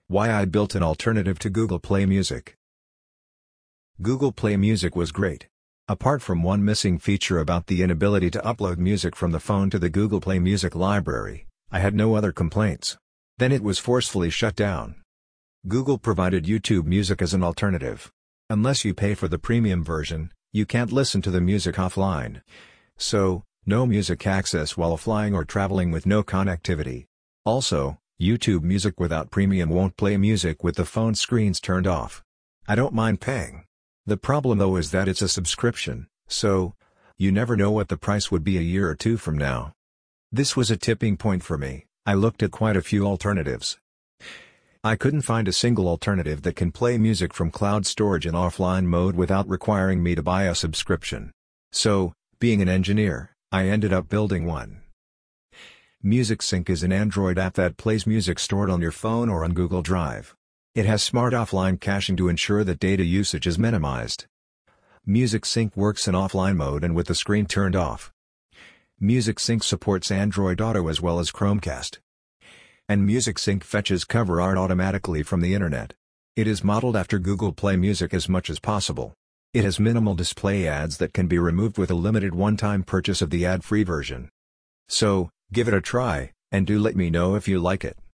Why I built an alternative to Google Play Music. Google Play Music was great. Apart from one missing feature about the inability to upload music from the phone to the Google Play Music library, I had no other complaints. Then it was forcefully shut down. Google provided YouTube Music as an alternative. Unless you pay for the premium version, you can't listen to the music offline. So, no music access while flying or traveling with no connectivity. Also, YouTube Music without premium won't play music with the phone screens turned off. I don't mind paying. The problem though is that it's a subscription, so you never know what the price would be a year or two from now. This was a tipping point for me. I looked at quite a few alternatives. I couldn't find a single alternative that can play music from cloud storage in offline mode without requiring me to buy a subscription. So, being an engineer, I ended up building one. MusicSync is an Android app that plays music stored on your phone or on Google Drive. It has smart offline caching to ensure that data usage is minimized. MusicSync works in offline mode and with the screen turned off. MusicSync supports Android Auto as well as Chromecast. And MusicSync fetches cover art automatically from the internet. It is modeled after Google Play Music as much as possible. It has minimal display ads that can be removed with a limited one-time purchase of the ad-free version. So, give it a try, and do let me know if you like it.